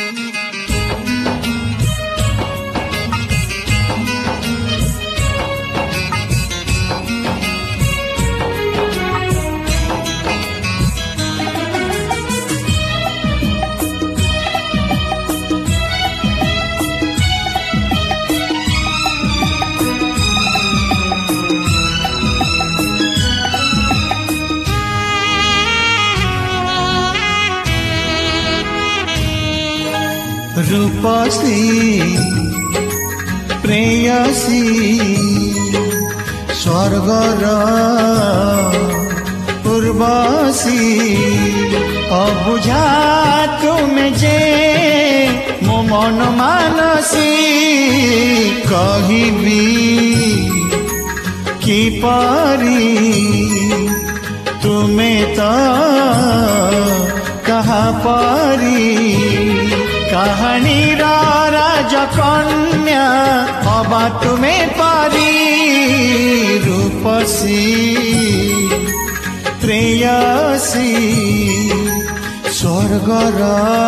रूपसी प्रेयसी स्वर्गर उर्वशी अबुझा तुमे जे मो मन मानसी कहिबी कि परी तुमे तो कहा परी कहानी राजकन्या हवा तुम्हें पारी रूपसी प्रेयसी स्वर्गर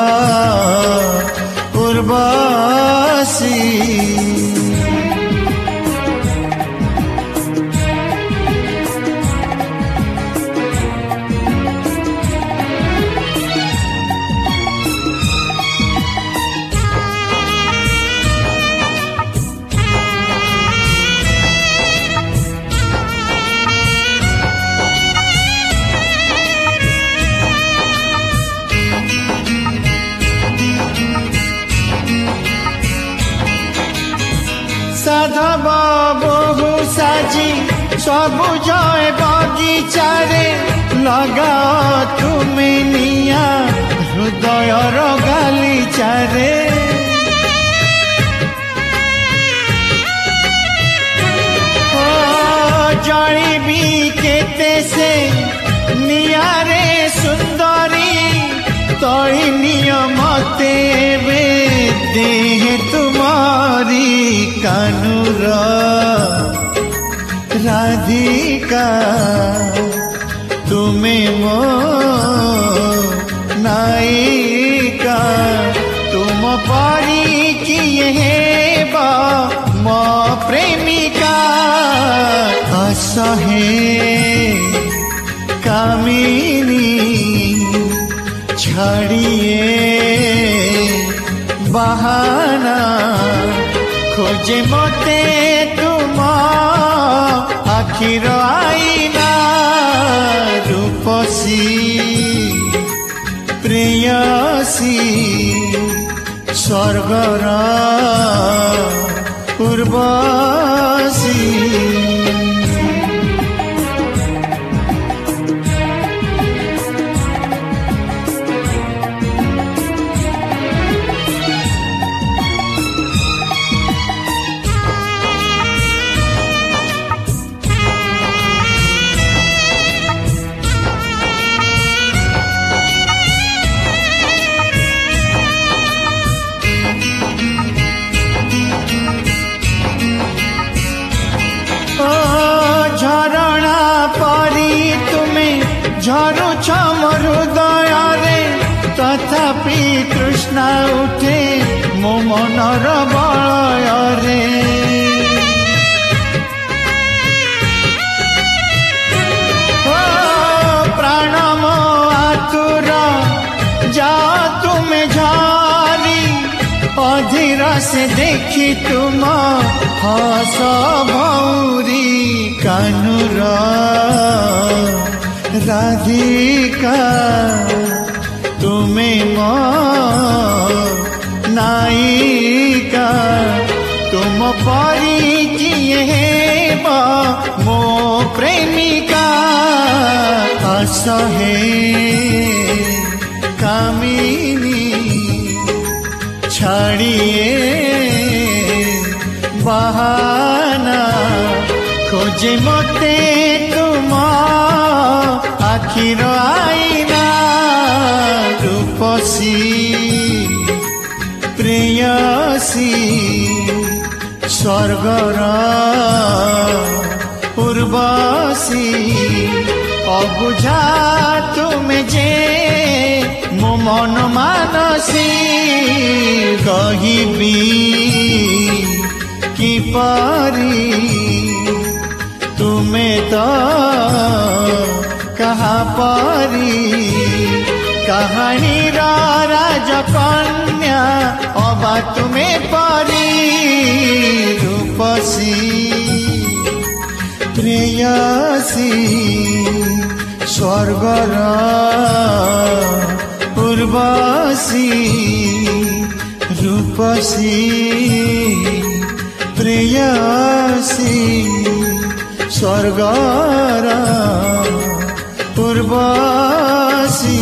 उर्वशी साधव बहु साजी सबुज बगीचारे लगा तुमे निया हृदयर गालीचारे जळिबी केते से नियारे सुंदरी तई नियमते वे देह तुम्हारी कानूर राधिका तुम्हें मो नायिका तुम परी किए बा मो प्रेमिका असहे कामिनी छड़िए बहाना खोजे मते तुम आखिर आईना रूपसी प्रेयसी स्वर्गर उर्वशी झरुछ मोर हृदय तथापि तृष्णा उठे मो मनर बलय प्राण मो आतुर जा तुमे झारी अधीर से देखी तुम हस भौरी कानूर राधिका तुम्हें मो नायिका तुम परी किए मो प्रेमिका असहे कामिनी छड़िए बहाना खोजे मते तुम आखिर आईना रूपसी प्रेयसी स्वर्गर उर्वशी अबुझा तुमे जे मो मन मानसी कहिबी किपरि तुमे तो कहा परी कहानी राजकन्या अबा तुमे परी रूपसी प्रेयसी स्वर्गर उर्वशी रूपसी प्रेयसी स्वर्गर उर्वशी